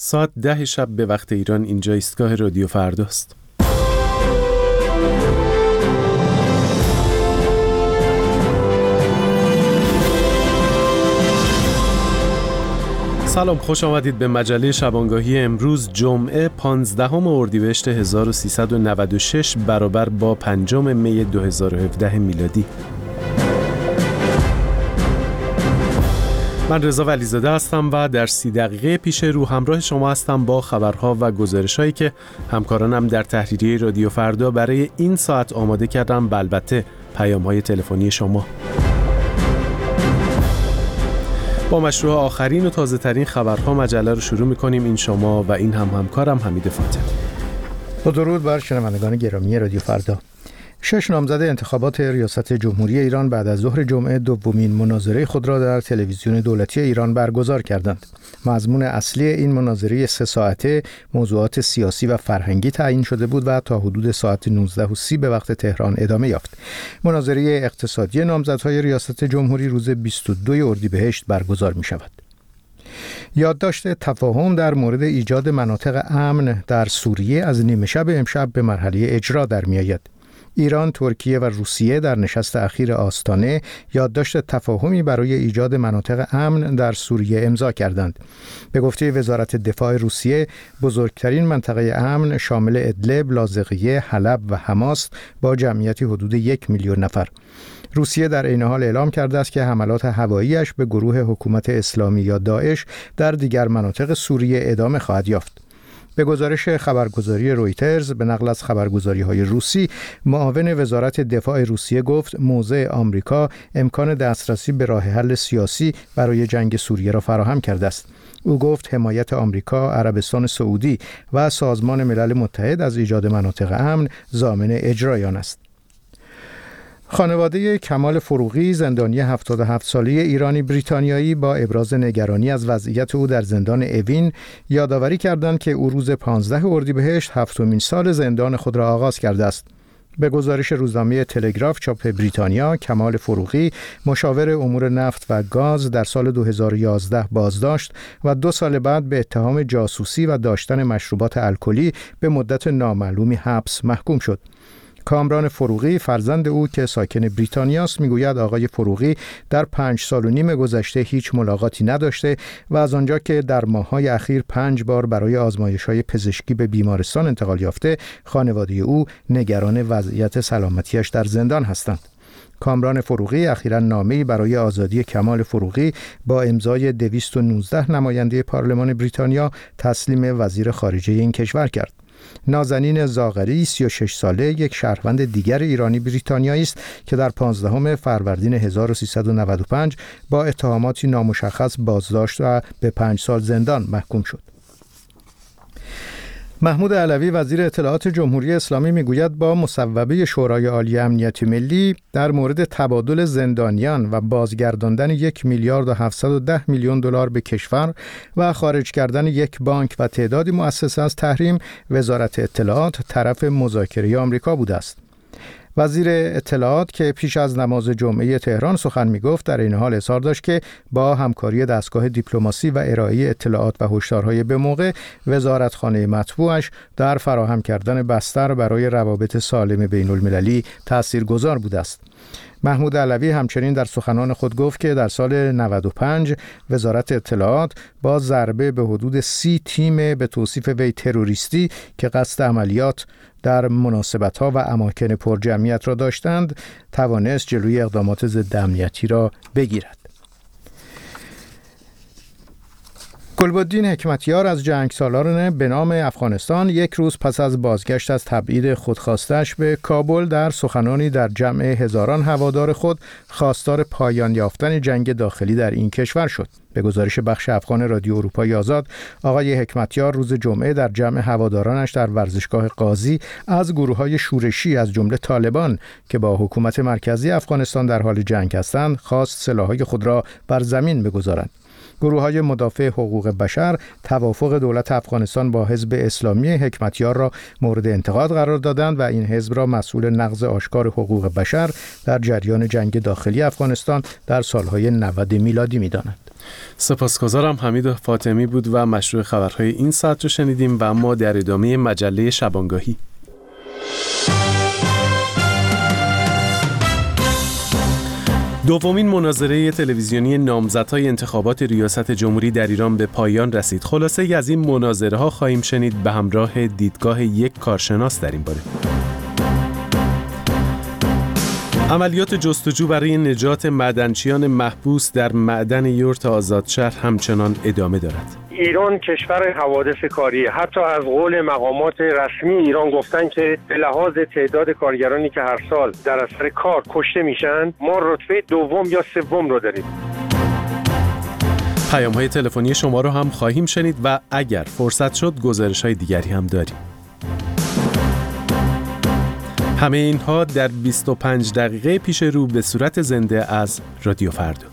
ساعت 10 شب به وقت ایران اینجا ایستگاه رادیو فرداست. سلام، خوش آمدید به مجله شبانگاهی امروز جمعه 15 اردیبهشت 1396 برابر با 5 می 2017 میلادی. من رضا ولیزاده هستم و در 30 دقیقه پیش رو همراه شما هستم با خبرها و گزارش‌هایی که همکارانم در تحریریه رادیو فردا برای این ساعت آماده کردم و البته پیام‌های تلفنی شما. با مشروع آخرین و تازه‌ترین خبرها مجله رو شروع می‌کنیم. این شما و این همکارم حمید فاطمی. با درود بر شنوندگان گرامی رادیو فردا. 6 نامزد انتخابات ریاست جمهوری ایران بعد از ظهر جمعه دومین مناظره خود را در تلویزیون دولتی ایران برگزار کردند. مضمون اصلی این مناظره 3 ساعته موضوعات سیاسی و فرهنگی تعیین شده بود و تا حدود ساعت 19:30 به وقت تهران ادامه یافت. مناظره اقتصادی نامزدهای ریاست جمهوری روز 22 اردیبهشت برگزار می شود. یادداشت تفاهم در مورد ایجاد مناطق امن در سوریه از نیمه شب امشب به مرحله اجرا در می آید. ایران، ترکیه و روسیه در نشست اخیر آستانه یادداشت تفاهمی برای ایجاد مناطق امن در سوریه امضا کردند. به گفته وزارت دفاع روسیه، بزرگترین منطقه امن شامل ادلب، لاذقیه، حلب و حماس با جمعیتی حدود 1 میلیون نفر. روسیه در این حال اعلام کرده است که حملات هوایی‌اش به گروه حکومت اسلامی یا داعش در دیگر مناطق سوریه ادامه خواهد یافت. به گزارش خبرگزاری رویترز به نقل از خبرگزاری‌های روسی، معاون وزارت دفاع روسیه گفت موضع آمریکا امکان دسترسی به راه حل سیاسی برای جنگ سوریه را فراهم کرده است. او گفت حمایت آمریکا، عربستان سعودی و سازمان ملل متحد از ایجاد مناطق امن ضامن اجرای آن است. خانواده کمال فروغی، زندانی 77 ساله ایرانی بریتانیایی، با ابراز نگرانی از وضعیت او در زندان اوین یادآوری کردند که او روز 15 اردیبهشت 7مین سال زندان خود را آغاز کرده است. به گزارش روزنامه تلگراف چاپ بریتانیا، کمال فروغی مشاور امور نفت و گاز در سال 2011 بازداشت و 2 سال بعد به اتهام جاسوسی و داشتن مشروبات الکلی به مدت نامعلومی حبس محکوم شد. کامران فروغی، فرزند او که ساکن بریتانیاست، میگوید آقای فروغی در 5 سال و نیم گذشته هیچ ملاقاتی نداشته و از آنجا که در ماه‌های اخیر 5 بار برای آزمایش‌های پزشکی به بیمارستان انتقال یافته، خانواده او نگران وضعیت سلامتیش در زندان هستند. کامران فروغی اخیراً نامه‌ای برای آزادی کمال فروغی با امضای 219 نماینده پارلمان بریتانیا تسلیم وزیر خارجه این کشور کرد. نازنین زاغری، 36 ساله، یک شهروند دیگر ایرانی بریتانیایی است که در 15 فروردین 1395 با اتهاماتی نامشخص بازداشت و به 5 سال زندان محکوم شد. محمود علوی، وزیر اطلاعات جمهوری اسلامی، میگوید با مصوبه شورای عالی امنیت ملی در مورد تبادل زندانیان و بازگرداندن 1 میلیارد و 710 میلیون دلار به کشور و خارج کردن یک بانک و تعدادی مؤسسه از تحریم، وزارت اطلاعات طرف مذاکره آمریکا بوده است. وزیر اطلاعات که پیش از نماز جمعه تهران سخن می‌گفت، در این حال اظهار داشت که با همکاری دستگاه دیپلماسی و ارائه اطلاعات و هشدارهای به موقع، وزارتخانه مطبوعش در فراهم کردن بستر برای روابط سالم بین‌المللی تاثیرگذار بوده است. محمود علوی همچنین در سخنان خود گفت که در سال 95 وزارت اطلاعات با ضربه به حدود 30 تیم به توصیف وی تروریستی که قصد عملیات در مناسبت‌ها و اماکن پرجمعیت را داشتند، توانست جلوی اقدامات ضد امنیتی را بگیرد. گلبدین حکمتیار از جنگسالاران به نام افغانستان 1 روز پس از بازگشت از تبعید خودخواستش به کابل در سخنانی در جمع هزاران هوادار خود خواستار پایان یافتن جنگ داخلی در این کشور شد. به گزارش بخش افغان رادیو اروپای آزاد، آقای حکمتیار روز جمعه در جمع هوادارانش در ورزشگاه قاضی از گروه‌های شورشی از جمله طالبان که با حکومت مرکزی افغانستان در حال جنگ هستند، خواست سلاح‌های خود را بر زمین بگذارند. گروه‌های مدافع حقوق بشر توافق دولت افغانستان با حزب اسلامی حکمتیار را مورد انتقاد قرار دادند و این حزب را مسئول نقض آشکار حقوق بشر در جریان جنگ داخلی افغانستان در سالهای 90 میلادی می‌دانند. سپاسگزارم. حمید فاطمی بود و مشروع خبرهای این ساعت رو شنیدیم و اما در ادامه مجله شبانگاهی. دومین مناظره تلویزیونی نامزدهای انتخابات ریاست جمهوری در ایران به پایان رسید. خلاصه ای از این مناظره ها خواهیم شنید به همراه دیدگاه یک کارشناس در این باره. عملیات جستجو برای نجات معدنچیان محبوس در معدن یورت آزادشهر همچنان ادامه دارد. ایران کشور حوادث کاریه. حتی از قول مقامات رسمی ایران گفتن که به لحاظ تعداد کارگرانی که هر سال در اثر کار کشته میشن، ما رتبه دوم یا سوم رو داریم. پیام‌های تلفنی شما رو هم خواهیم شنید و اگر فرصت شد گزارش‌های دیگری هم داریم. همه اینها در 25 دقیقه پیش رو به صورت زنده از رادیو فردا.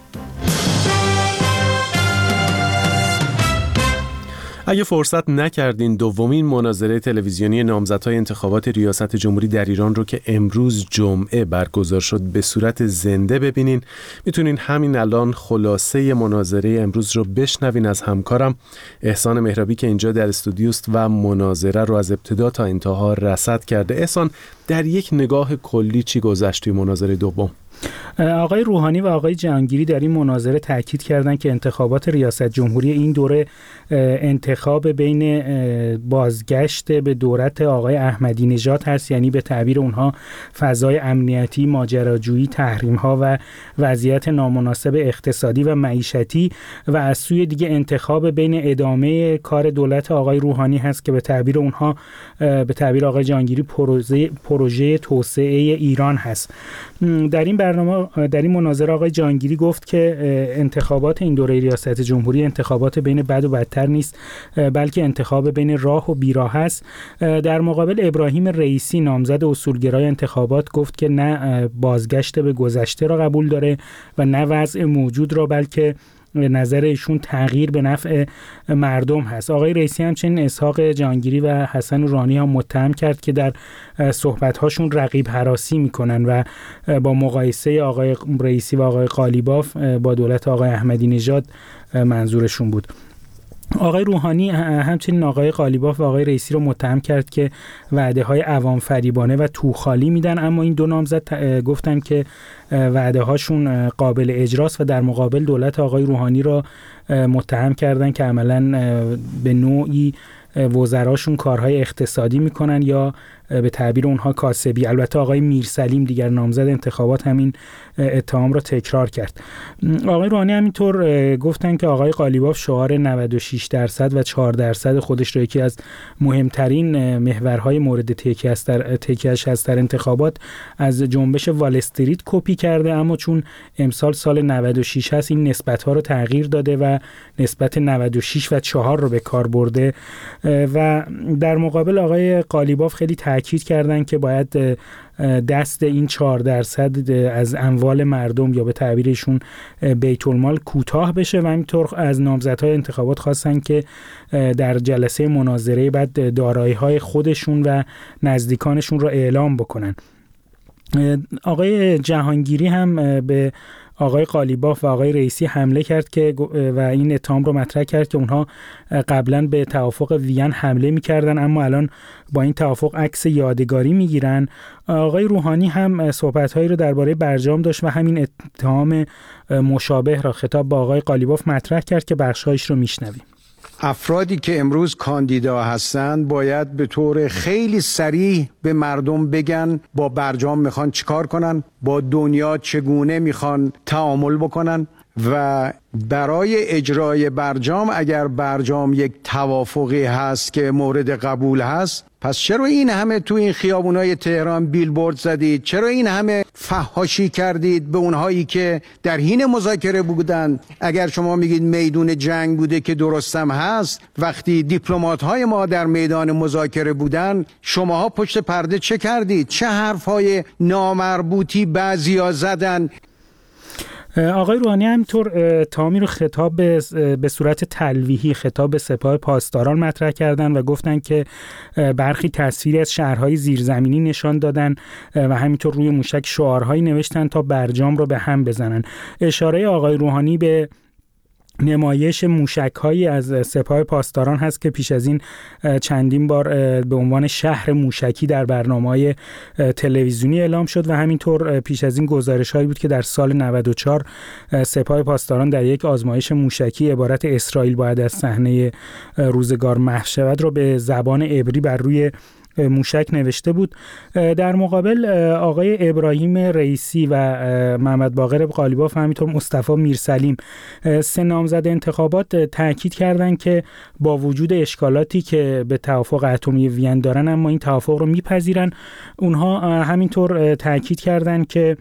اگه فرصت نکردین دومین مناظره تلویزیونی نامزدهای انتخابات ریاست جمهوری در ایران رو که امروز جمعه برگزار شد به صورت زنده ببینین، میتونین همین الان خلاصه مناظره امروز رو بشنوین از همکارم احسان مهرابی که اینجا در استودیوست و مناظره رو از ابتدا تا انتها رصد کرده. احسان، در یک نگاه کلی چی گذشت توی مناظره دوم؟ آقای روحانی و آقای جهانگیری در این مناظره تاکید کردند که انتخابات ریاست جمهوری این دوره انتخاب بین بازگشت به دولت آقای احمدی نژاد هست، یعنی به تعبیر اونها فضای امنیتی، ماجراجویی، تحریم‌ها و وضعیت نامناسب اقتصادی و معیشتی، و از سوی دیگه انتخاب بین ادامه کار دولت آقای روحانی هست که به تعبیر اونها، به تعبیر آقای جهانگیری، پروژه توسعه ایران هست. در این مناظره آقای جهانگیری گفت که انتخابات این دوره ریاست جمهوری انتخابات بین بد و بدتر نیست، بلکه انتخاب بین راه و بیراه است. در مقابل ابراهیم رئیسی نامزد اصولگرای انتخابات گفت که نه بازگشت به گذشته را قبول داره و نه وضع موجود را، بلکه نظر ایشون تغییر به نفع مردم هست. آقای رئیسی همچنین اسحاق جهانگیری و حسن روحانی هم متهم کرد که در صحبت‌هاشون رقیب هراسی میکنن و با مقایسه آقای رئیسی و آقای قالیباف با دولت آقای احمدی نژاد منظورشون بود. آقای روحانی همچنین آقای قالیباف و آقای رئیسی رو متهم کرد که وعده‌های عوام فریبانه و توخالی میدن، اما این دو نامزد گفتن که وعده‌هاشون قابل اجراست و در مقابل دولت آقای روحانی را متهم کردن که عملاً به نوعی وزراشون کارهای اقتصادی میکنن یا به تعبیر اونها کاسبی. البته آقای میرسلیم دیگر نامزد انتخابات همین اتهام را تکرار کرد. آقای روحانی همینطور گفتن که آقای قالیباف شعار 96% و 4% خودش را یکی از مهمترین محورهای مورد تکیه‌اش هست در انتخابات از جنبش وال استریت کپی کرده، اما چون امسال سال 96 هست این نسبت‌ها رو تغییر داده و نسبت 96 و 4 رو به کار برده. و در مقابل آقای قالیباف خیلی تاکید کردن که باید دست این 4% از اموال مردم یا به تعبیرشون بیت المال کوتاه بشه و همینطور از نامزدهای انتخابات خواستن که در جلسه مناظره بعد دارایی‌های خودشون و نزدیکانشون رو اعلام بکنن. آقای جهانگیری هم به آقای قالیباف و آقای رئیسی حمله کرد که و این اتهام رو مطرح کرد که اونها قبلا به توافق وین حمله می‌کردن اما الان با این توافق عکس یادگاری می‌گیرن. آقای روحانی هم صحبت‌هایی رو درباره برجام داشت و همین اتهام مشابه را خطاب به آقای قالیباف مطرح کرد که بخش‌هایش رو میشنویم. افرادی که امروز کاندیدا هستند باید به طور خیلی سریع به مردم بگن با برجام میخوان چیکار کنن، با دنیا چگونه میخوان تعامل بکنن و برای اجرای برجام اگر برجام یک توافقی هست که مورد قبول هست، پس چرا این همه تو این خیابونای تهران بیلبورد زدید؟ چرا این همه فحاشی کردید به اونهایی که در حین مذاکره بودن؟ اگر شما میگید میدون جنگ بوده که درستم هست، وقتی دیپلمات‌های ما در میدان مذاکره بودن شماها پشت پرده چه کردید؟ چه حرف‌های نامربوطی بعضیا زدن؟ آقای روحانی همینطور تامی رو خطاب به صورت تلویحی خطاب به سپاه پاسداران مطرح کردن و گفتن که برخی تصویری از شهرهای زیرزمینی نشان دادن و همینطور روی موشک شعارهایی نوشتن تا برجام رو به هم بزنن. اشاره آقای روحانی به نمایش موشک‌هایی از سپاه پاسداران هست که پیش از این چندین بار به عنوان شهر موشکی در برنامه‌های تلویزیونی اعلام شد و همینطور پیش از این گزارش‌هایی بود که در سال 94 سپاه پاسداران در یک آزمایش موشکی عبارت اسرائیل باید از صحنه روزگار محو شود را به زبان عبری بر روی موشک نوشته بود. در مقابل آقای ابراهیم رئیسی و محمد باقر قالیباف و همینطور مصطفی میرسلیم سه نامزد انتخابات تاکید کردند که با وجود اشکالاتی که به توافق اتمی وین دارن اما این توافق رو میپذیرن. اونها همینطور تاکید کردند که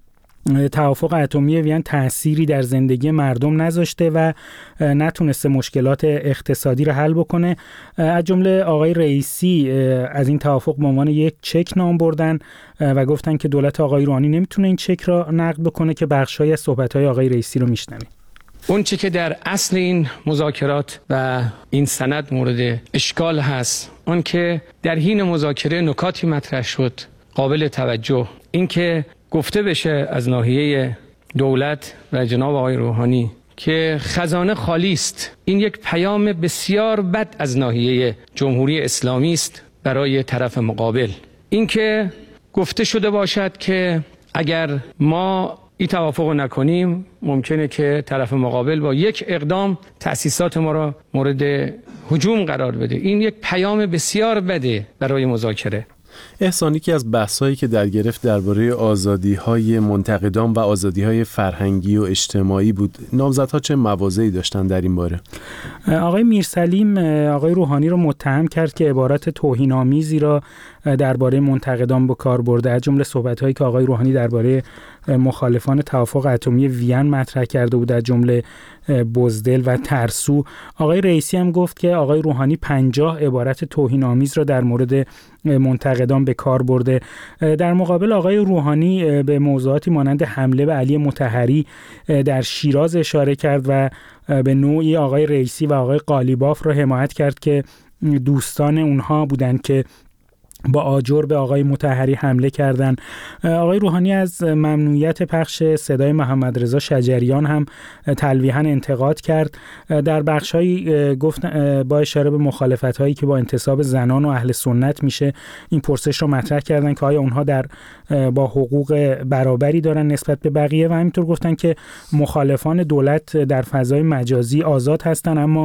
توافق اتمی وین تأثیری در زندگی مردم نذاشته و نتونسته مشکلات اقتصادی رو حل بکنه. از جمله آقای رئیسی از این توافق به عنوان یک چک نام بردن و گفتن که دولت آقای روحانی نمیتونه این چک را نقد بکنه که بخشای از صحبت‌های آقای رئیسی رو میشنویم. اون چی که در اصل این مذاکرات و این سند مورد اشکال هست، اون که در حین مذاکره نکاتی مطرح شد قابل توجه، این که گفته بشه از ناحیه دولت و جناب آقای روحانی که خزانه خالی است، این یک پیام بسیار بد از ناحیه جمهوری اسلامی است برای طرف مقابل. این که گفته شده باشد که اگر ما این توافق نکنیم ممکنه که طرف مقابل با یک اقدام تأسیسات ما را مورد هجوم قرار بده. این یک پیام بسیار بده برای مذاکره. احسان، یکی از بحث‌هایی که در گرفت درباره آزادی‌های منتقدان و آزادی‌های فرهنگی و اجتماعی بود. نامزدها چه مواضعی داشتن در این باره؟ آقای میرسلیم آقای روحانی رو متهم کرد که عبارات توهین‌آمیزی را درباره منتقدان به کار برده، از جمله صحبت‌هایی که آقای روحانی درباره مخالفان توافق اتمی وین مطرح کرده بود، از جمله بزدل و ترسو. آقای رئیسی هم گفت که آقای روحانی 50 عبارت توهین‌آمیز را در مورد منتقدان به کار برده. در مقابل آقای روحانی به موضوعاتی مانند حمله به علی مطهری در شیراز اشاره کرد و به نوعی آقای رئیسی و آقای قالیباف را حمایت کرد که دوستان اونها بودند که با آجر به آقای مطهری حمله کردند. آقای روحانی از ممنوعیت پخش صدای محمد رضا شجریان هم تلویحاً انتقاد کرد. در بخش‌هایی گفت با اشاره به مخالفت‌هایی که با انتصاب زنان و اهل سنت میشه این پرسش رو مطرح کردن که آیا اونها با حقوق برابری دارن نسبت به بقیه و همینطور گفتن که مخالفان دولت در فضای مجازی آزاد هستن اما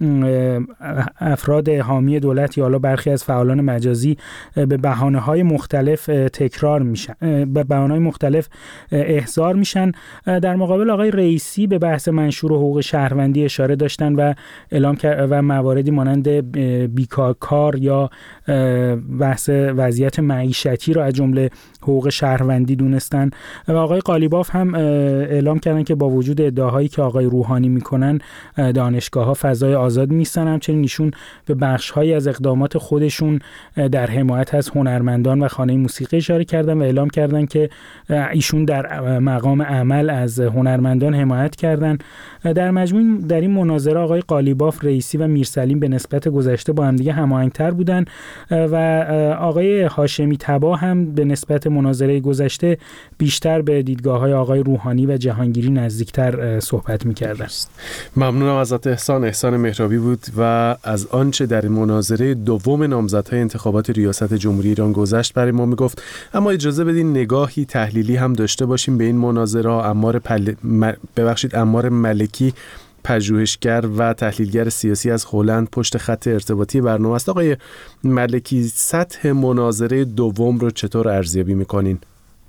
افراد حامی دولت یا حالا برخی از فعالان مجازی به بهانه‌های مختلف تکرار میشن، به بهانه‌های مختلف احضار میشن. در مقابل آقای رئیسی به بحث منشور حقوق شهروندی اشاره داشتن و اعلام کرد و مواردی مانند بیکار یا بحث وضعیت معیشتی را از جمله حقوق شهروندی دونستن و آقای قالیباف هم اعلام کردن که با وجود ادعاهایی که آقای روحانی میکنن دانشگاه‌ها فضای آزاد نیستن، همچنین ایشون به بخش‌هایی از اقدامات خودشون در حمایت از هنرمندان و خانه موسیقی اشاره کردن و اعلام کردن که ایشون در مقام عمل از هنرمندان حمایت کردن. در مجموع در این مناظره آقای قالیباف، رئیسی و میرسلیم به نسبت گذشته با هم دیگه هماهنگ‌تر بودن و آقای هاشمی طبا هم به نسبت مناظره گذشته بیشتر به دیدگاه‌های آقای روحانی و جهانگیری نزدیکتر صحبت می‌کردن. ممنونم ازت احسان مهرابی بود و از آنچه در مناظره دوم نامزدهای انتخابات ریاست جمهوری ایران گذشت برای ما میگفت. اما اجازه بدین نگاهی تحلیلی هم داشته باشیم به این مناظره. عمار ملکی، پژوهشگر و تحلیلگر سیاسی از هلند، پشت خط ارتباطی برنامه است. آقای ملکی، سطح مناظره دوم رو چطور ارزیابی میکنین؟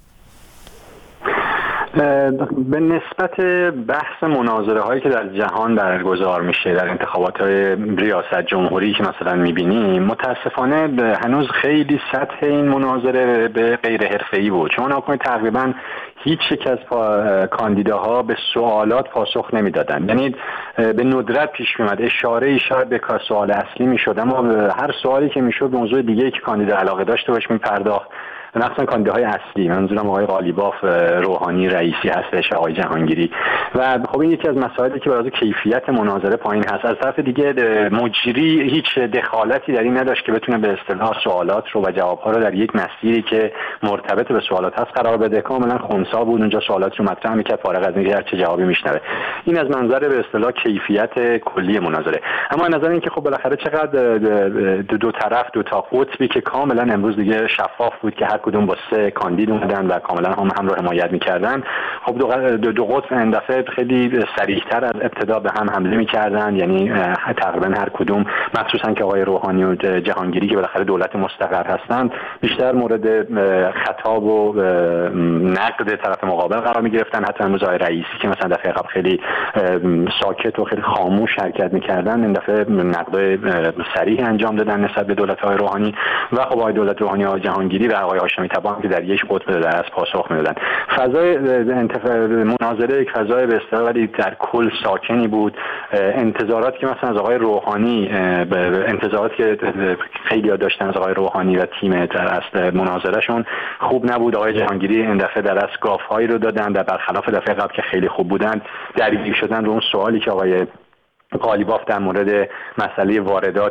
به نسبت بحث مناظره هایی که در جهان برگزار میشه در انتخابات های ریاست جمهوری که مثلا میبینیم، متاسفانه هنوز خیلی سطح این مناظره به غیر حرفه‌ای بود. شما نکنید تقریبا هیچ یک از کاندیداها به سوالات پاسخ نمیدادن، یعنی به ندرت پیش میاد اشاره شاید به سوال اصلی میشد، اما هر سوالی که میشد موضوع دیگه‌ای که کاندیدا علاقه داشته باشه میپرداخت. مثلا کاندیداهای اصلی، منظورم آقای قالیباف، روحانی، رئیسی هستش، آقای جهانگیری. و خب این یکی از مسائلی که برای کیفیت مناظره پایین هست. از طرف دیگه مجری هیچ دخالتی در این نداشت که بتونه به اصطلاح سوالات رو و جوابها رو در یک مسیری که مرتبط به سوالات هست قرار بده. کاملا محافظه‌ها بود، اونجا سوالاتی رو مطرح می‌کرد فارغ از اینکه چه جوابی میشنوه. این از منظر به اصطلاح کیفیت کلی مناظره. اما از نظر اینکه خب بالاخره چقدر دو طرف دو تا قطبی که کاملا امروز دیگه شفاف بود که هر کدوم با 3 کاندید اومدن و کاملا هم رو حمایت می‌کردن، خب دو قطب این دفعه خیلی سریعتر از ابتدا به هم حمله می‌کردن، یعنی تقریبا هر کدوم مخصوصا که آقای روحانی و جهانگیری که بالاخره دولت مستقر هستند بیشتر مورد خطاب و نقد طرف مقابل قرار می‌گرفتن. حتی امروز آقای رئیسی که مثلا دفعه قبل خیلی ساکت و خیلی خاموش حرکت می‌کردن، این دفعه نقد صریح انجام دادن نسبت به دولت آقای روحانی و خب آقای دولت روحانی و جهانگیری و آقای هاشمی تبا که در یک قطب در از پاسخ می‌دادن. فضای مناظره یک فضای به اصطلاح ولی در کل ساکنی بود. انتظاراتی که مثلا از آقای روحانی انتظاراتی که خیلی داشتن از آقای روحانی و تیم در اصل مناظرهشون خوب نبود. آقای جهانگیری این دفعه در اصل گاف‌هایی رو دادن در برخلاف دفعه قبل که خیلی خوب بودن، درگیر شدن رو اون سوالی که آقای قالیباف در مورد مسئله واردات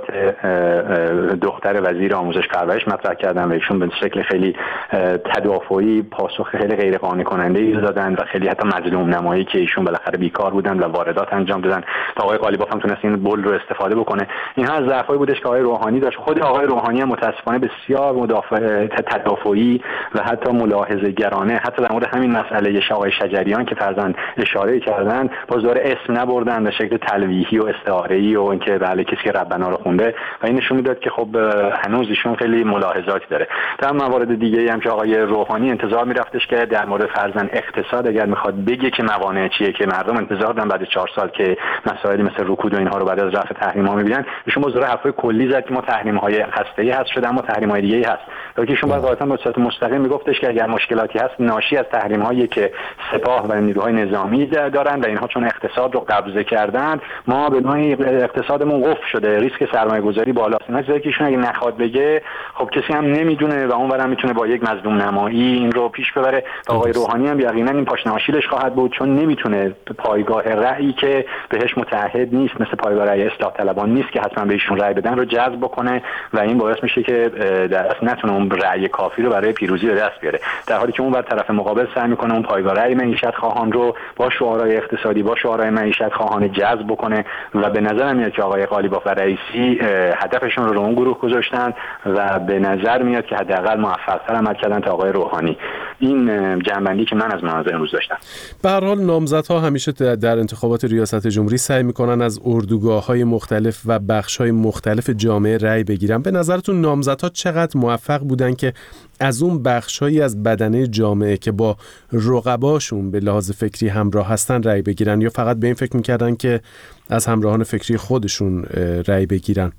دختر وزیر آموزش پرورش مطرح کردن و ایشون به شکل خیلی تدافعی پاسخ خیلی غیر قانع کننده‌ای دادن و خیلی حتی مظلوم نمایی که ایشون بالاخره بیکار بودن و واردات انجام دادن تا آقای قالیباف هم تونست این بول رو استفاده بکنه. اینها از ضعفایی بودش که آقای روحانی داشت. خود آقای روحانی هم متاسفانه بسیار تدافعی و حتی ملاحظه‌گرانه حتی در مورد همین مسئله آقای شجریان که فرضاً اشاره کردن باز داره اسم نبردن به شکل تلویحی و استعاره‌ای و اینکه بله کسی که ربنا رو خونده و این نشون میداد که خب هنوز ایشون خیلی ملاحظاتی داره. در موارد دیگه‌ای هم که آقای روحانی انتظار می‌رفتش که در مورد فرضاً اقتصاد اگر می‌خواد بگه که موانع چیه که مردم انتظار دارن بعد 4 سال که مسائلی مثل رکود و اینها رو بعد از رفع تحریم‌ها می‌بینن، ایشون باز داره حرفای کلی زد که ما تحریم‌های هسته‌ای هست شده اما تحریم‌های دیگه‌ای هست. که ایشون واقعاً به صورت مستقیم میگفتش که اگر مشکلاتی هست ناشی از تحریم‌هایی که سپاه و نیروهای نظامی دارن و اینها چون اقتصاد رو قبضه کردن ما به نوعی اقتصادمون قفل شده، ریسک سرمایه‌گذاری بالاست. اینا چیزایی که ایشون اگه نخواد بگه خب کسی هم نمیدونه و اونورم میتونه با یک مظلوم نمایی این رو پیش ببره. آقای روحانی هم یقینا این پاشنه آشیلش خواهد بود چون نمیتونه پایگاه رأیی که بهش متعهد نیست مثل پایگاه رأی اصلاح طلبان نیست که حتما به ایشون رأی بدن رو جذب بکنه و این باعث میشه که در اصل نتونه اون رأی کافی رو برای پیروزی به دست بیاره، در حالی که اون بر طرف مقابل سعی میکنه اون پایگاه رأی معیشت خواهان رو با شعارهای اقتصادی با شعارهای معیشت خواهان جذب بکنه و به نظر میاد که آقای قالیباف و رئیسی هدفشون رو اون گروه گذاشتن و به نظر میاد که حداقل موفق‌تر عمل کردن تا آقای روحانی. این جنبندی که من از مناظر امروز داشتم. به هر حال نامزدها همیشه در انتخابات ریاست جمهوری سعی میکنن از اردوگاه‌های مختلف و بخش‌های مختلف جامعه رأی بگیرن. به نظرتون نامزدها چقدر موفق بودن که از اون بخش‌هایی از بدنه جامعه که با رقباشون به لحاظ فکری همراه هستن رأی بگیرن یا فقط به این فکر میکردن که از همراهان فکری خودشون رأی بگیرن؟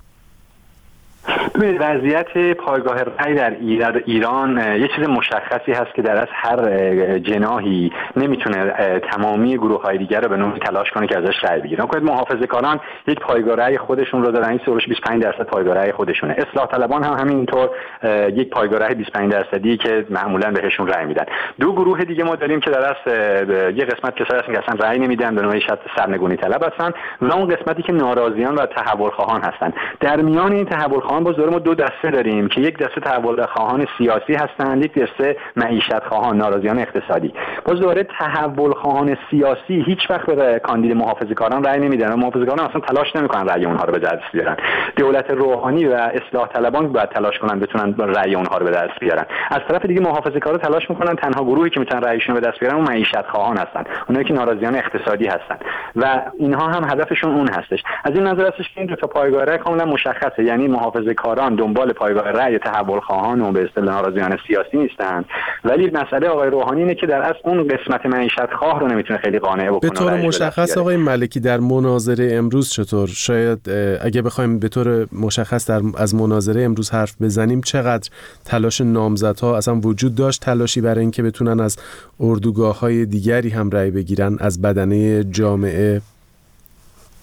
وضعیت پایگاه رأی در ایران یه چیز مشخصی هست که در از هر جناحی نمیتونه تمامی گروه‌های دیگر رو به نوعی تلاش کنه که ازش رأی بگیرن. خود محافظه‌کاران یک پایگاه رأی خودشون رو دارن، این 25% پایگاه رأی خودشونه. اصلاح طلبان هم همینطور یک پایگاه رأی 25% که معمولا بهشون رأی میدن. دو گروه دیگه ما داریم که در از یه قسمت کسایی هستن که اصلا رأی نمیدن، به نوعی شاید سرنگونی طلب هستن و اون قسمتی که ناراضیان و تحول خواهان هستن. در میان این تحول خواهان باز ما دو دسته داریم که یک دسته تحول خواهان سیاسی هستند، یک دسته معیشت خواهان ناراضیان اقتصادی. باز دوباره تحول خواهان سیاسی هیچ وقت به کاندید محافظه‌کاران رأی نمیدن و محافظه‌کاران اصلا تلاش نمیکنن رأی اونها رو به دست بیارن. دولت روحانی و اصلاح طلبان باید تلاش کنن بتونن رأی اونها رو به دست بیارن. از طرف دیگه محافظه‌کارا تلاش میکنن، تنها گروهی که میتونن رأیشون رو به دست بیارن اون معیشت خواهان هستن، اونایی که ناراضیان اقتصادی هستن و اینها هم هدفشون اون هستش. از این نظر هستش که این دو تا پایگاه رأی کاملا مشخصه، یعنی محافظه‌کاران دنبال پایگاه رأی تحول خواهان و به اصطلاح ناراضیان سیاسی نیستن، ولی مسئله آقای روحانی اینه که در اصل اون قسمت معیشت خواه رو نمیتونه خیلی قانع بکنه. به طور مشخص آقای ملکی در مناظره امروز چطور، شاید اگه بخوایم به طور مشخص از مناظره امروز حرف بزنیم، چقدر تلاش نامزدها اصلا وجود داشت، تلاشی برای اینکه بتونن از اردوگاه‌های دیگری هم رأی بگیرن از بدنه جامعه؟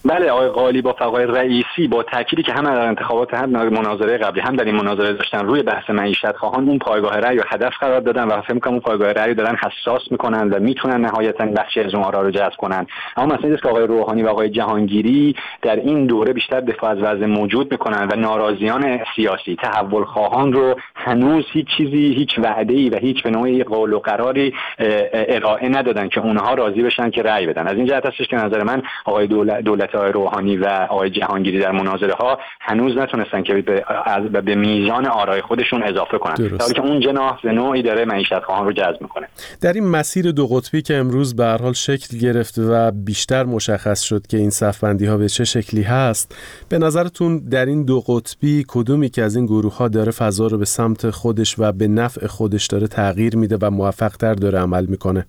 بله، آقای قالیباف و آقای رئیسی با تأکیدی که هم در انتخابات هم مناظره قبلی هم در این مناظره داشتن روی بحث معیشت خواهان اون پایگاه رأی رو هدف قرار دادن و فکر می‌کنم اون پایگاه رأی رو دارن حساس میکنن و میتونن نهایتاً بخشی از اون آرا رو جذب کنن. اما مثلا اینه که آقای روحانی و آقای جهانگیری در این دوره بیشتر دفاع از وضع موجود میکنن و ناراضیان سیاسی، تحول خواهان رو هنوز هیچ وعده‌ای و هیچ به نوعی قول و قراری ارائه ندادن که اونها راضی بشن که رأی بدن. از این جهت هستش که نظر من آقای دولت آقای روحانی و آقای جهانگیری در مناظره ها هنوز نتونستن که به میزان آرای خودشون اضافه کنن، در حالی که اون جناح به نوعی داره معیشت خواهان رو جذب میکنه. در این مسیر دو قطبی که امروز به هر حال شکل گرفت و بیشتر مشخص شد که این صف‌بندی ها به چه شکلی هست، به نظرتون در این دو قطبی کدومی که از این گروه ها داره فضا رو به سمت خودش و به نفع خودش داره تغییر میده و موفق‌تر داره عمل میکنه؟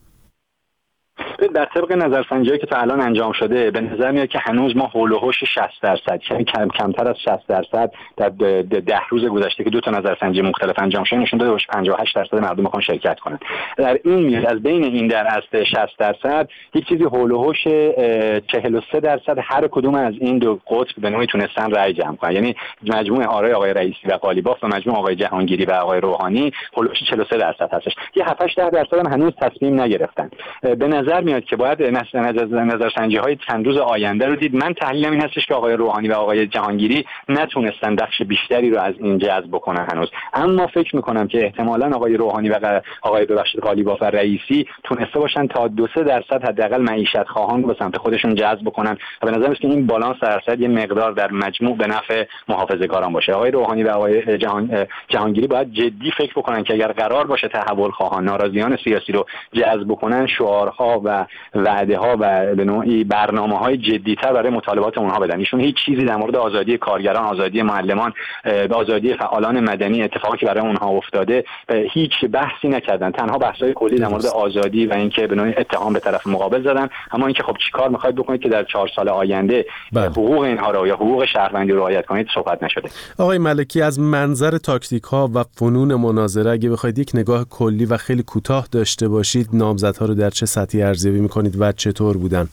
در طبق نظرسنجی‌هایی که تا الان انجام شده به نظر میاد که هنوز ما حول و حوش 60%، یعنی کمتر از 60% در 10 روز گذشته که 2 تا نظرسنجی مختلف انجام شده نشون داده 58% مردم میخوان شرکت کنن. در این میاد از بین این در اصل 60% یک چیزی حول و حوش 43% هر کدوم از این دو قطب به نوعی تونستن رأی جمع کنن. یعنی مجموع آرای آقای رئیسی و قالیباف و مجموع آقای جهانگیری و آقای روحانی حول و حوش 43% هستش. یه 7-8% هم هنوز تصمیم نگرفتن. به نظر میاد که باید نظرسنجی‌های چند روز آینده رو دید. من تحلیلم این هستش که آقای روحانی و آقای جهانگیری نتونستن بخش بیشتری رو از این جذب بکنن هنوز، اما فکر میکنم که احتمالاً آقای روحانی و آقای قالیباف و رئیسی تونسته باشن تا 2-3% حداقل معیشت خواهان رو به سمت خودشون جذب بکنن و به نظر میاد که این بالانس درصد یه مقدار در مجموع به نفع محافظه‌کاران باشه. آقای روحانی و آقای جهانگیری باید جدی فکر بکنن که اگر قرار باشه تحول خواهان، ناراضیان سیاسی رو جذب بکنن، شعارها و وعده ها و به نوعی برنامه‌های جدی‌تر برای مطالبات اونها بدن. ایشون هیچ چیزی در مورد آزادی کارگران، آزادی معلمان، آزادی فعالان مدنی، اتفاقی که برای اونها افتاده هیچ بحثی نکردن. تنها بحث‌های کلی در مورد آزادی و اینکه به نوعی اتهام به طرف مقابل زدن، اما اینکه خب چیکار می‌خواید بکنید که در 4 سال آینده حقوق اینها رو یا حقوق شهروندی رو رعایت کنید صحبت نشده. آقای ملکی، از منظر تاکتیک‌ها و فنون مناظره اگه بخواید یک نگاه کلی و خیلی کوتاه داشته باشید، نامزدها رو در چه سطحی ارزیابی می‌کنید و چطور بودن؟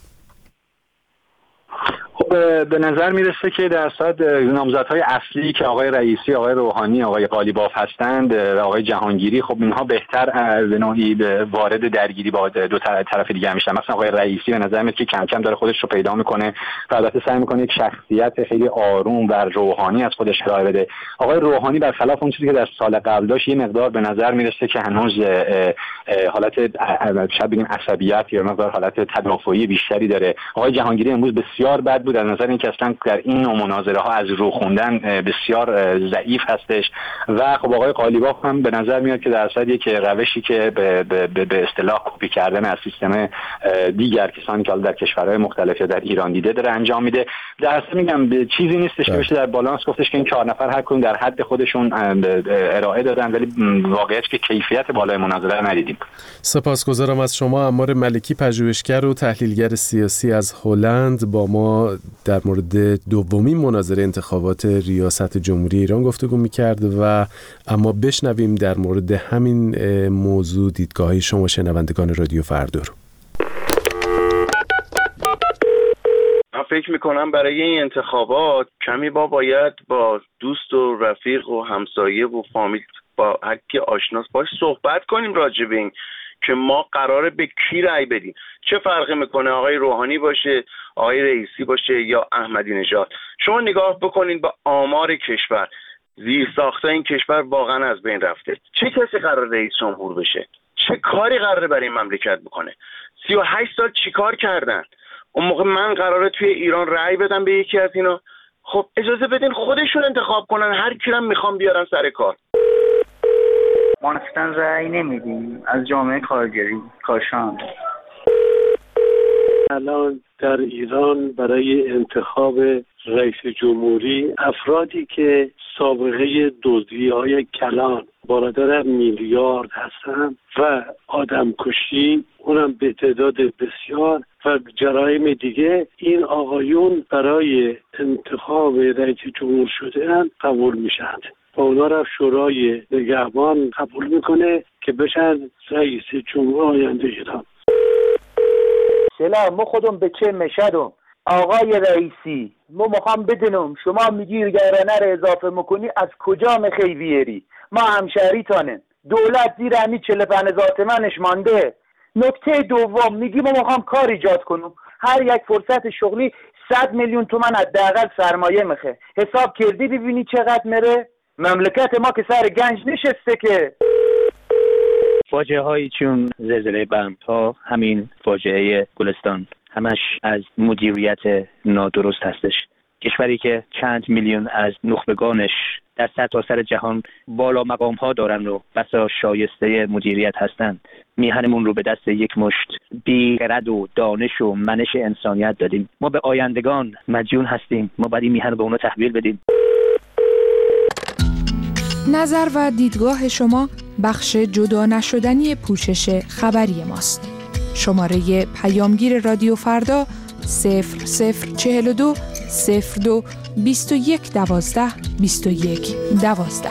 به نظر میرسه که درصد نامزدهای اصلی که آقای رئیسی، آقای روحانی، آقای قالیباف هستند و آقای جهانگیری، خب اینها بهتر به نوعی وارد درگیری با دو طرف دیگه میشن. مثلا آقای رئیسی به نظر میاد که کم کم داره خودش رو پیدا میکنه و البته سعی میکنه یک شخصیت خیلی آروم و روحانی از خودش ارائه بده. آقای روحانی برخلاف اون چیزی که در سال قبل داشت یه مقدار به نظر میرسه که هنوز حالت شاید بگیم عصبیت یا مقدار حالت تدافعی بیشتری داره. آقای جهانگیری امروز بسیار بد بود، در نظر اینکه اصلا در این نوع مناظره ها از رو خوندن بسیار ضعیف هستش و خب آقای قالیباف هم به نظر میاد که در اصل یک روشی که به اصطلاح کپی کردن از سیستم دیگر کسانی که در کشورهای مختلف یا در ایران دیده داره انجام میده. در اصل میگم چیزی نیستش که بشه در بالانس گفتش که این 4 نفر هر کدوم در حد خودشون ارائه دادن، ولی واقعیت که کیفیت بالای مناظره رو ندیدیم. سپاسگزارم از شما. عمار ملکی، پژوهشگر و تحلیلگر سیاسی از هلند، با ما در مورد دومین مناظره انتخابات ریاست جمهوری ایران گفتگو می‌کرد و اما بشنویم در مورد همین موضوع دیدگاه‌های شما شنوندگان رادیو فردا رو. من فکر میکنم برای این انتخابات کمی باید با دوست و رفیق و همسایه و فامیل با هر کی آشناس باش صحبت کنیم راجع به این که ما قراره به کی رأی بدیم. چه فرقی میکنه آقای روحانی باشه، آقای رئیسی باشه یا احمدی نژاد. شما نگاه بکنین با آمار کشور، زیر ساخته این کشور واقعا از بین رفته. چه کسی قرار رئیس جمهور بشه؟ چه کاری قراره برای این مملکت بکنه؟ 38 سال چیکار کردن؟ اون موقع من قراره توی ایران رأی بدم به یکی از اینا؟ خب اجازه بدین خودشون انتخاب کنن، هر کی هم میخوام بیارن سر کار. ما اصلا رأی نمیدیم، از جامعه کارگری کاشان. الان در ایران برای انتخاب رئیس جمهوری افرادی که سابقه دزدی‌های کلان بالاتر میلیارد هستن و آدمکشی اونم به تعداد بسیار و جرایم دیگه، این آقایون برای انتخاب رئیس جمهور شدن قبول میشن و اونا را شورای نگهبان قبول میکنه که بشن رئیس جمهور آینده ایران. سلام ما خودم به چه مشهدم آقای رئیسی ما میخوام بدونم شما میگی گرانه رو اضافه میکنی از کجا میخوای بیاری؟ ما همشهری تانه دولت زیر همی 45,000 تومنش مانده. نکته دوم میگی ما میخوام کار ایجاد کنم، هر یک فرصت شغلی 100 میلیون تومان حداقل سرمایه میخه. حساب کردی ببینی چقدر میره؟ مملکت ما که سر گنج نشسته که. فاجعه هایی چون زلزله بم تا همین فاجعه گلستان همش از مدیریت نادرست هستش. کشوری که چند میلیون از نخبگانش در سرتاسر جهان بالا مقام ها دارن و بسا شایسته مدیریت هستند، میهنمون رو به دست یک مشت بی خرد و دانش و منش انسانیت دادیم. ما به آیندگان مدیون هستیم، ما باید این میهن رو به اونا تحویل بدیم. نظر و دیدگاه شما بخش جدا نشدنی پوشش خبری ماست. شماره پیامگیر رادیو فردا 0042 02 21 12 21 12.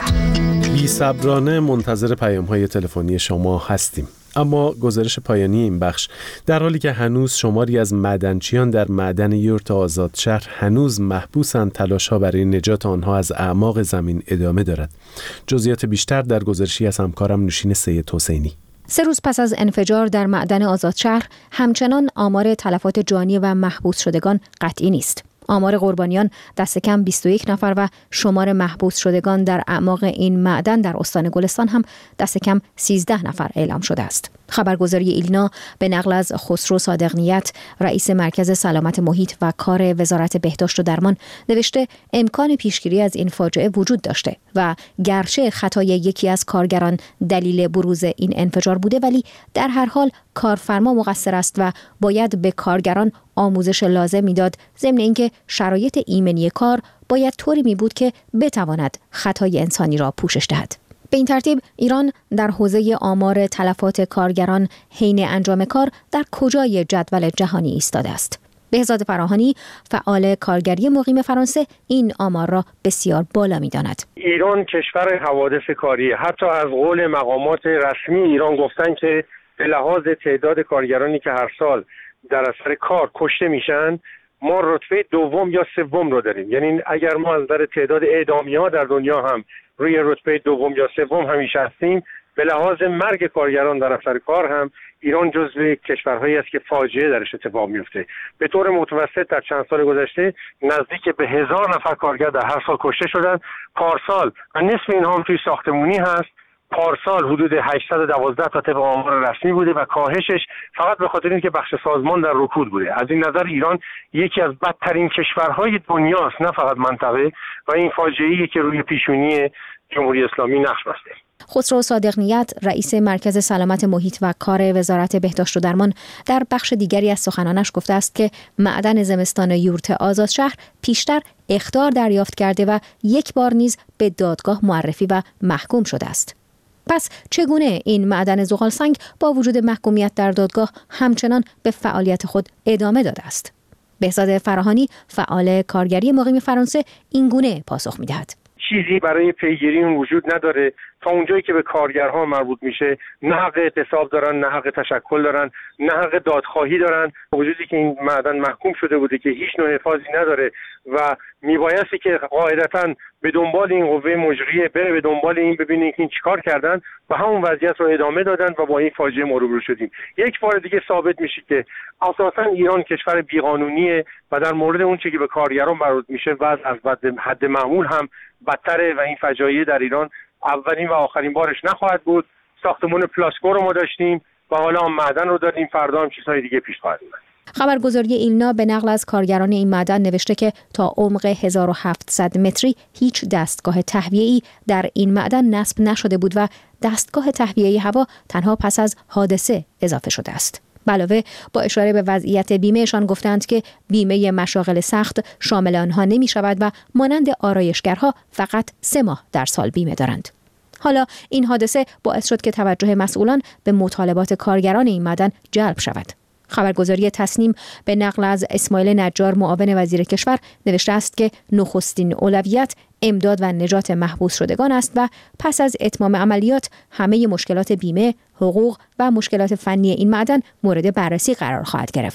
بی‌صبرانه منتظر پیام‌های تلفنی شما هستیم. اما گزارش پایانی این بخش در حالی که هنوز شماری از معدنچیان در معدن یورت آزادشهر هنوز محبوسند، تلاش‌ها برای نجات آنها از اعماق زمین ادامه دارد. جزئیات بیشتر در گزارشی از همکارم نوشین سید حسینی. 3 روز پس از انفجار در معدن آزادشهر همچنان آمار تلفات جانی و محبوس شدگان قطعی نیست. آمار قربانیان دست کم 21 نفر و شمار محبوس شدگان در اعماق این معدن در استان گلستان هم دست کم 13 نفر اعلام شده است. خبرگزاری ایلنا به نقل از خسرو صادقنیت، رئیس مرکز سلامت محیط و کار وزارت بهداشت و درمان، نوشته امکان پیشگیری از این فاجعه وجود داشته و گرچه خطای یکی از کارگران دلیل بروز این انفجار بوده، ولی در هر حال کارفرما مقصر است و باید به کارگران آموزش لازم میداد، ضمن اینکه شرایط ایمنی کار باید طوری می بود که بتواند خطای انسانی را پوشش دهد. به این ترتیب ایران در حوزه آمار تلفات کارگران حین انجام کار در کجای جدول جهانی ایستاده است؟ بهزاد فراهانی، فعال کارگری مقیم فرانسه، این آمار را بسیار بالا می‌داند. ایران کشور حوادث کاریه. حتی از قول مقامات رسمی ایران گفتن که به لحاظ تعداد کارگرانی که هر سال در اثر کار کشته میشن، ما رتبه دوم یا سوم رو داریم. یعنی اگر ما از نظر تعداد اعدامی‌ها در دنیا هم روی رتبه دوم یا سوم همیشه هستیم، به لحاظ مرگ کارگران در اثر کار هم ایران جزو کشورهایی است که فاجعه درش اتفاق میفته. به طور متوسط در چند سال گذشته نزدیک به 1000 نفر کارگر در هر سال کشته شدن. پارسال و نصف اینها هم توی ساختمانی هست. پارسال حدود 812 تا طبق آمار رسمی بوده و کاهشش فقط به خاطر اینکه بخش سازمان در رکود بوده. از این نظر ایران یکی از بدترین کشورهای دنیاست، نه فقط منطقه، و این فاجعه‌ای که روی پیشونی جمهوری اسلامی نقش بسته. خسرو صادقنیت، رئیس مرکز سلامت محیط و کار وزارت بهداشت و درمان، در بخش دیگری از سخنانش گفته است که معدن زمستان یورت آزادشهر پیشتر اخطار دریافت کرده و یک بار نیز به دادگاه معرفی و محکوم شده است. پس چگونه این معدن زغالسنگ با وجود محکومیت در دادگاه همچنان به فعالیت خود ادامه داده است؟ بهزاد فراهانی، فعال کارگری مقیم فرانسه، این گونه پاسخ می‌دهد. چیزی برای پیگیری اون وجود نداره. تا اونجایی که به کارگرها مربوط میشه، نه حق اعتصاب دارن، نه حق تشکل دارن، نه حق دادخواهی دارن. وجودی که این معدن محکوم شده بوده که هیچ نوع حفاظی نداره و میبایستی که قاعدتاً به دنبال این قوه مجریه بره، به دنبال این ببینه که این چیکار کردن و همون وضعیت رو ادامه دادن و با این فاجعه روبرو شدیم. یک بار دیگه ثابت میشه که اساساً ایران کشور بیقانونیه و در مورد اون چیزی که به کارگران مربوط میشه وضع از حد معمول هم بدتره و این فجایع در ایران اولین و آخرین بارش نخواهد بود. ساختمان پلاسکو رو ما داشتیم و حالا معدن رو داریم، فردا هم چیزهای دیگه پیش خواهد اومد. خبرگزاری ایلنا به نقل از کارگران این معدن نوشته که تا عمق 1700 متری هیچ دستگاه تهویه‌ای در این معدن نصب نشده بود و دستگاه تهویه هوا تنها پس از حادثه اضافه شده است. علاوه با اشاره به وضعیت بیمهشان گفتند که بیمه مشاغل سخت شامل آنها نمی شود و مانند آرایشگرها فقط 3 ماه در سال بیمه دارند. حالا این حادثه باعث شد که توجه مسئولان به مطالبات کارگران این معدن جلب شود. خبرگزاری تصنیم به نقل از اسماعیل نجار، معاون وزیر کشور، نوشته است که نخستین اولویت امداد و نجات محبوس شدگان است و پس از اتمام عملیات همه مشکلات بیمه، حقوق و مشکلات فنی این معدن مورد بررسی قرار خواهد گرفت.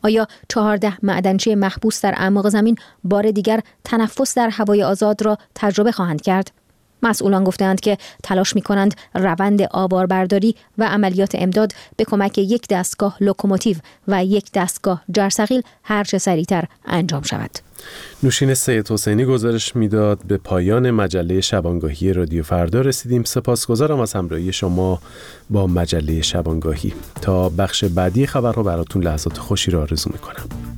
آیا 14 معدنچی محبوس در اعماق زمین بار دیگر تنفس در هوای آزاد را تجربه خواهند کرد؟ مسئولان گفتند که تلاش می‌کنند روند آباربرداری و عملیات امداد به کمک یک دستگاه لوکوموتیو و یک دستگاه جرثقیل هر چه سریعتر انجام شود. نوشین سید حسینی گزارش میداد. به پایان مجله شبانگاهی رادیو فردا رسیدیم. سپاسگزارم از همراهی شما با مجله شبانگاهی. تا بخش بعدی خبرها براتون لحظات خوشی را آرزو می‌کنم.